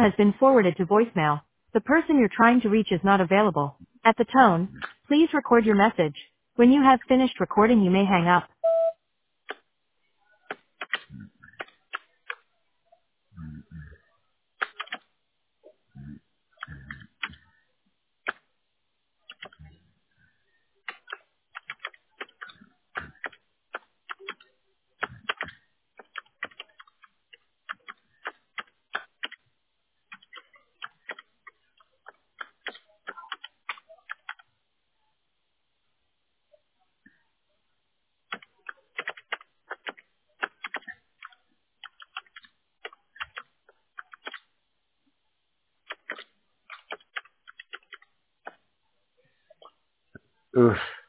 has been forwarded to voicemail. The person you're trying to reach is not available. At the tone, please record your message. When you have finished recording, you may hang up. Oof.